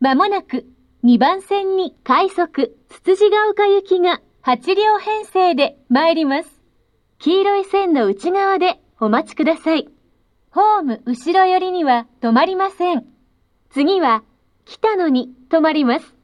まもなく2番線に快速つつじが丘行きが8両編成で参ります。黄色い線の内側でお待ちください。ホーム後ろ寄りには止まりません。次は北野に止まります。